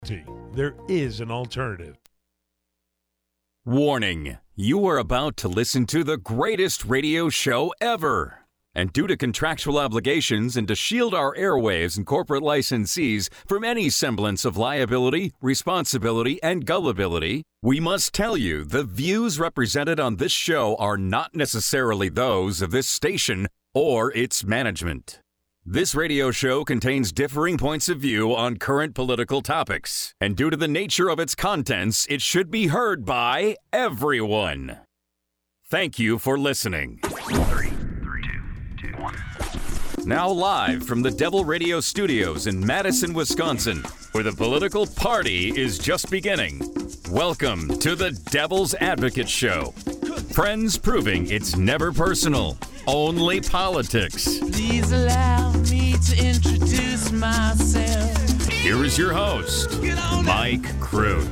There is an alternative. Warning, you are about to listen to the greatest radio show ever. And due to contractual obligations and to shield our airwaves and corporate licensees from any semblance of liability, responsibility, and gullibility, we must tell you the views represented on this show are not necessarily those of this station or its management. This radio show contains differing points of view on current political topics, and due to the nature of its contents, it should be heard by everyone. Thank you for listening. 3, 2, 1. Now live from the Devil Radio Studios in Madison, Wisconsin, where the political party is just beginning. Welcome to the Devil's Advocate Show. Friends proving it's never personal, only politics. Please allow me to introduce myself. Here is your host, Mike Crute.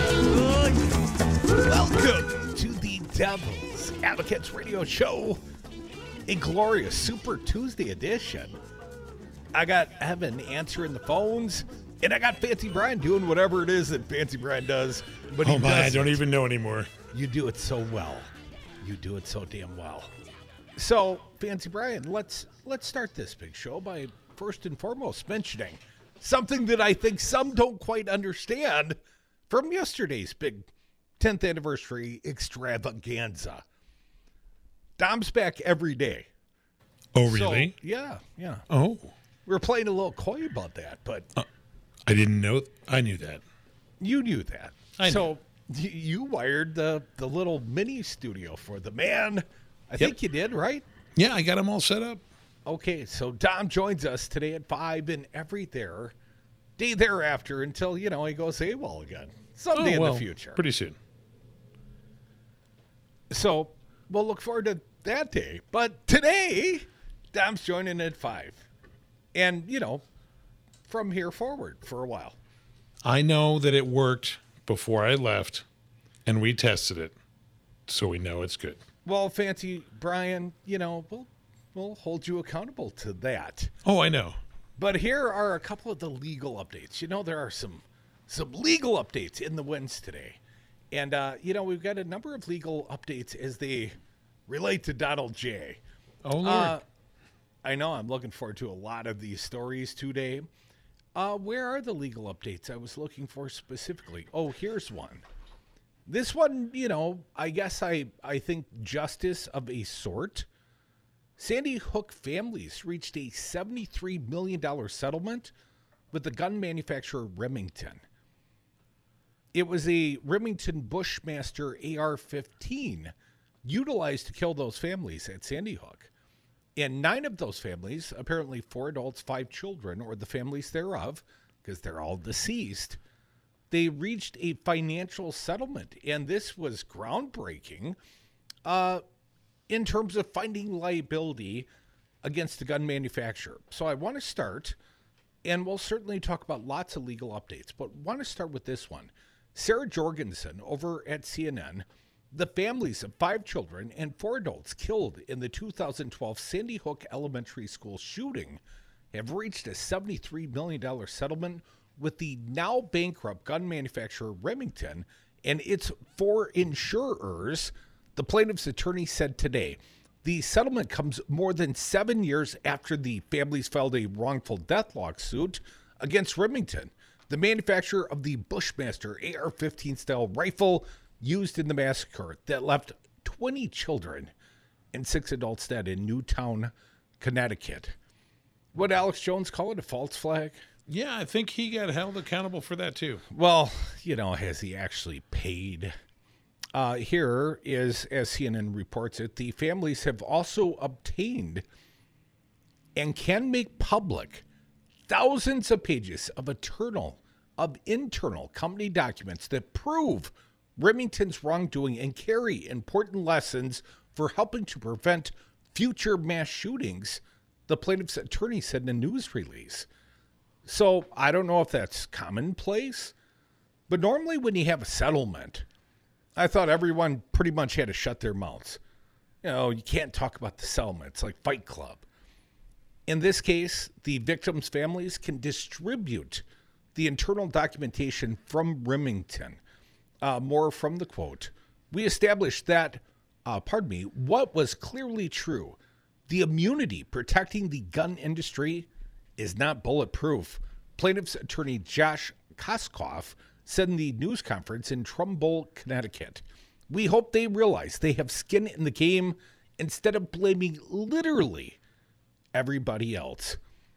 Welcome to the Devil's Advocates Radio Show, a glorious Super Tuesday edition. I got Evan answering the phones, and I got Fancy Brian doing whatever it is that Fancy Brian does. But he I don't even know anymore. You do it so well. You do it so damn well. So, Fancy Brian, let's start this big show by first and foremost mentioning something that I think some don't quite understand from yesterday's big 10th anniversary extravaganza. Dom's back every day. Oh, really? So, yeah. Oh. We were playing a little coy about that, but I didn't know. I knew that. you knew that. I knew. So you wired the little mini studio for the man. I think you did, right? Yeah, I got them all set up. Okay, so Dom joins us today at 5 and every day thereafter until, he goes AWOL again. Someday in the future. Pretty soon. So we'll look forward to that day. But today, Dom's joining at 5. And, from here forward for a while. I know that it worked before I left, and we tested it, so we know it's good. Well, Fancy Brian, we'll hold you accountable to that. Oh, I know. But here are a couple of the legal updates. There are some legal updates in the winds today. And, we've got a number of legal updates as they relate to Donald J. Oh, Lord. I know. I'm looking forward to a lot of these stories today. Where are the legal updates I was looking for specifically? Oh, here's one. This one, I guess I think justice of a sort. Sandy Hook families reached a $73 million settlement with the gun manufacturer Remington. It was a Remington Bushmaster AR-15 utilized to kill those families at Sandy Hook. And 9 of those families, apparently 4 adults, 5 children, or the families thereof, because they're all deceased, they reached a financial settlement. And this was groundbreaking in terms of finding liability against the gun manufacturer. So I want to start, and we'll certainly talk about lots of legal updates, but want to start with this one. Sarah Jorgensen over at CNN. The families of 5 children and 4 adults killed in the 2012 Sandy Hook Elementary School shooting have reached a $73 million settlement with the now bankrupt gun manufacturer Remington and its 4 insurers, the plaintiff's attorney said today. The settlement comes more than 7 years after the families filed a wrongful death lawsuit against Remington, the manufacturer of the Bushmaster AR-15 style rifle used in the massacre that left 20 children and 6 adults dead in Newtown, Connecticut. What Alex Jones call it, a false flag? Yeah, I think he got held accountable for that, too. Well, has he actually paid? Here is, as CNN reports it, the families have also obtained and can make public thousands of pages of internal company documents that prove Remington's wrongdoing and carry important lessons for helping to prevent future mass shootings, the plaintiff's attorney said in a news release. So I don't know if that's commonplace, but normally when you have a settlement, I thought everyone pretty much had to shut their mouths. You can't talk about the settlement. It's like Fight Club. In this case, the victims' families can distribute the internal documentation from Remington. More from the quote. We established that, what was clearly true. The immunity protecting the gun industry is not bulletproof. Plaintiff's attorney Josh Koskoff said in the news conference in Trumbull, Connecticut, we hope they realize they have skin in the game instead of blaming literally everybody else.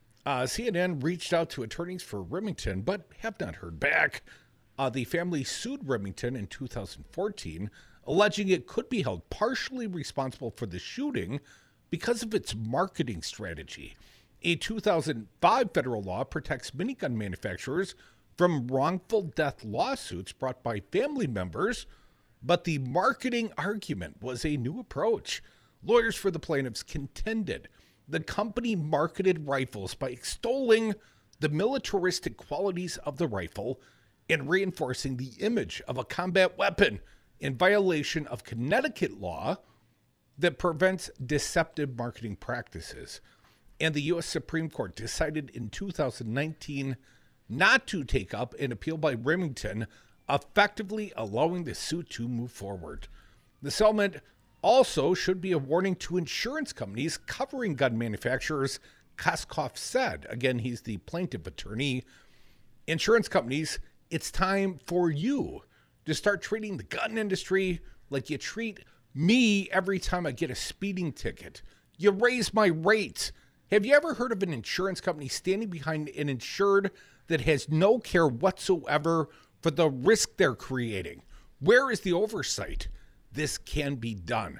CNN reached out to attorneys for Remington, but have not heard back. The family sued Remington in 2014, alleging it could be held partially responsible for the shooting because of its marketing strategy. A 2005 federal law protects minigun manufacturers from wrongful death lawsuits brought by family members, but the marketing argument was a new approach. Lawyers for the plaintiffs contended the company marketed rifles by extolling the militaristic qualities of the rifle and reinforcing the image of a combat weapon in violation of Connecticut law that prevents deceptive marketing practices. And the U.S. Supreme Court decided in 2019 not to take up an appeal by Remington, effectively allowing the suit to move forward. The settlement also should be a warning to insurance companies covering gun manufacturers, Koskoff said. Again, he's the plaintiff attorney. Insurance companies, it's time for you to start treating the gun industry like you treat me every time I get a speeding ticket. You raise my rates. Have you ever heard of an insurance company standing behind an insured that has no care whatsoever for the risk they're creating? Where is the oversight? This can be done.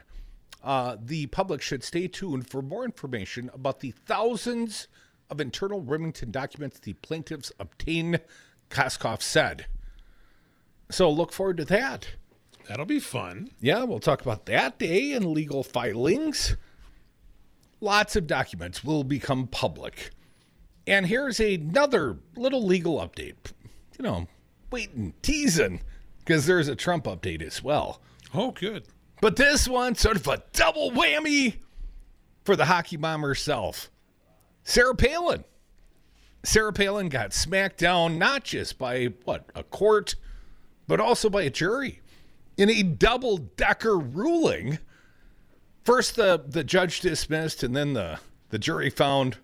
The public should stay tuned for more information about the thousands of internal Remington documents the plaintiffs obtained, Koskoff said. So look forward to that. That'll be fun. Yeah, we'll talk about that day and legal filings. Lots of documents will become public. And here's another little legal update. You know, waiting, teasing, because there's a Trump update as well. Oh, good. But this one, sort of a double whammy for the hockey mom herself. Sarah Palin. Sarah Palin got smacked down not just by, a court, but also by a jury in a double-decker ruling. First, the judge dismissed, and then the jury found,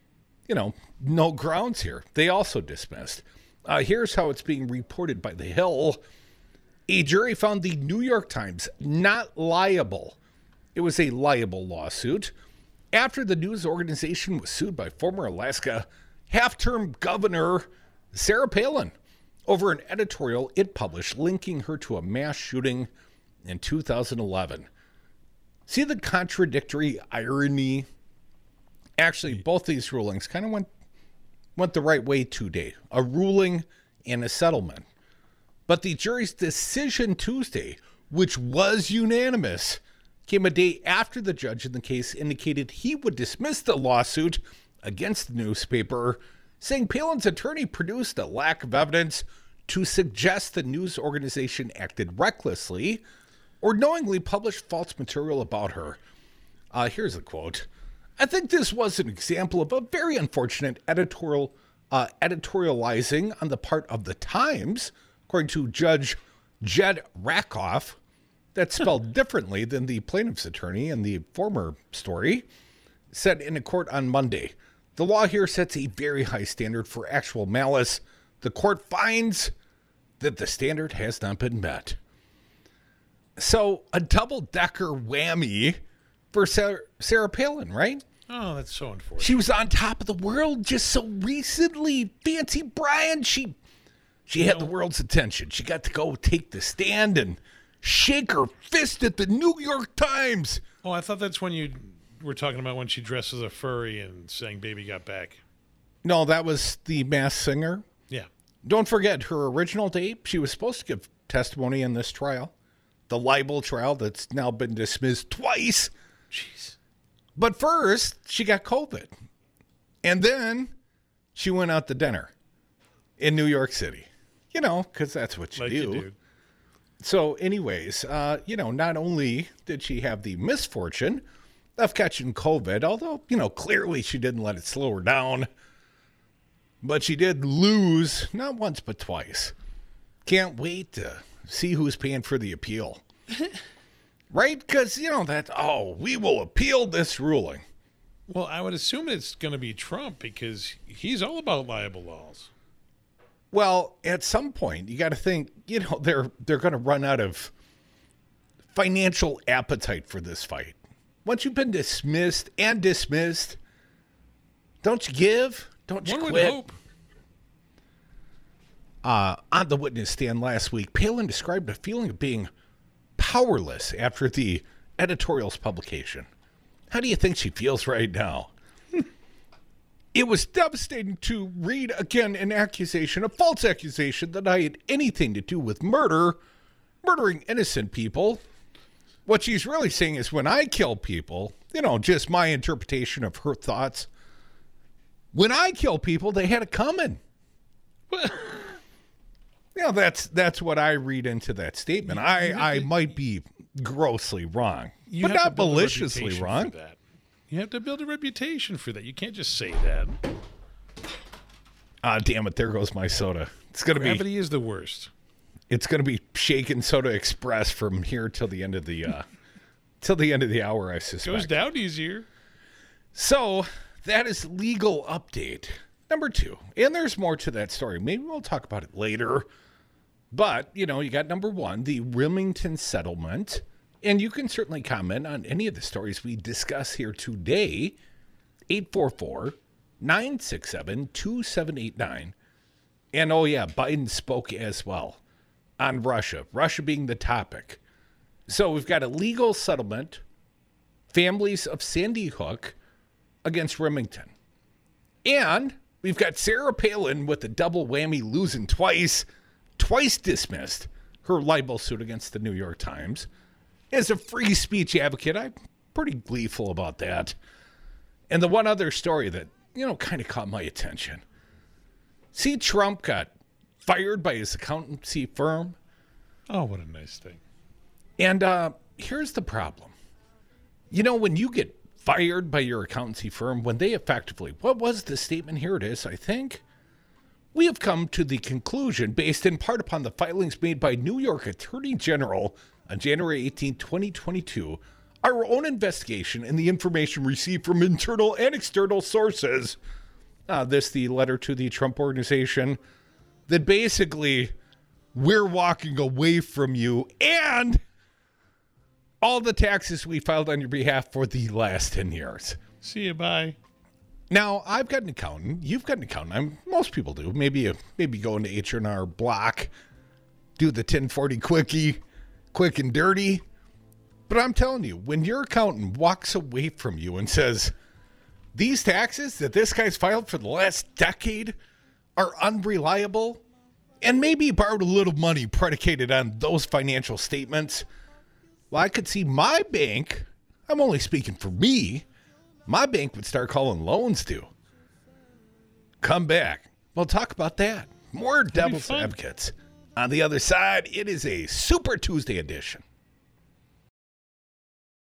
no grounds here. They also dismissed. Here's how it's being reported by The Hill. A jury found the New York Times not liable. It was a liable lawsuit after the news organization was sued by former Alaska half-term governor Sarah Palin over an editorial it published linking her to a mass shooting in 2011. See the contradictory irony? Actually, both these rulings kind of went the right way today. A ruling and a settlement. But the jury's decision Tuesday, which was unanimous, came a day after the judge in the case indicated he would dismiss the lawsuit against the newspaper, saying Palin's attorney produced a lack of evidence to suggest the news organization acted recklessly or knowingly published false material about her. Here's a quote. I think this was an example of a very unfortunate editorializing on the part of the Times, according to Judge Jed Rakoff. That's spelled differently than the plaintiff's attorney in the former story, said in a court on Monday. The law here sets a very high standard for actual malice. The court finds that the standard has not been met. So a double-decker whammy for Sarah Palin, right? Oh, that's so unfortunate. She was on top of the world just so recently. Fancy Brian, she had the world's attention. She got to go take the stand and shake her fist at the New York Times. Oh, I thought that's when you were talking about when she dressed as a furry and sang Baby Got Back. No, that was the Masked Singer. Yeah. Don't forget her original date. She was supposed to give testimony in this trial, the libel trial that's now been dismissed twice. Jeez. But first, she got COVID. And then she went out to dinner in New York City. Because that's what you do. So anyways, not only did she have the misfortune of catching COVID, although, clearly she didn't let it slow her down, But she did lose not once but twice. Can't wait to see who's paying for the appeal. Right? Because, we will appeal this ruling. Well, I would assume it's going to be Trump because he's all about libel laws. Well, at some point, you got to think, they're going to run out of financial appetite for this fight. Once you've been dismissed, don't you give? Don't you One quit? would hope. On the witness stand last week, Palin described a feeling of being powerless after the editorial's publication. How do you think she feels right now? It was devastating to read again a false accusation that I had anything to do with murdering innocent people. What she's really saying is when I kill people, just my interpretation of her thoughts. When I kill people, they had it coming. That's what I read into that statement. I might be grossly wrong, but not maliciously wrong. You have to build a reputation for that. You can't just say that. Ah, damn it! There goes my soda. Gravity is the worst. It's gonna be Shaken Soda Express from here till the end of the hour. I suspect Goes down easier. So that is legal update number 2, and there's more to that story. Maybe we'll talk about it later. But you got number 1, the Remington settlement. And you can certainly comment on any of the stories we discuss here today. 844-967-2789. And Biden spoke as well on Russia being the topic. So we've got a legal settlement, families of Sandy Hook against Remington. And we've got Sarah Palin with the double whammy, losing twice dismissed her libel suit against the New York Times. As a free speech advocate, I'm pretty gleeful about that. And the one other story that, kind of caught my attention. See, Trump got fired by his accountancy firm. Oh, what a nice thing. And here's the problem. When you get fired by your accountancy firm, when they effectively, what was the statement? Here it is, I think. We have come to the conclusion, based in part upon the filings made by New York Attorney General on January 18, 2022, our own investigation and the information received from internal and external sources, the letter to the Trump organization, that basically we're walking away from you and all the taxes we filed on your behalf for the last 10 years. See you, bye. Now, I've got an accountant. You've got an accountant. Most people do. Maybe go into H&R Block, do the 1040 quickie, quick and dirty. But I'm telling you, when your accountant walks away from you and says, these taxes that this guy's filed for the last decade are unreliable, and maybe he borrowed a little money predicated on those financial statements, well, I could see my bank, I'm only speaking for me, my bank would start calling loans due. Come back. We'll talk about that. More Devil's Advocates. On the other side, it is a Super Tuesday edition.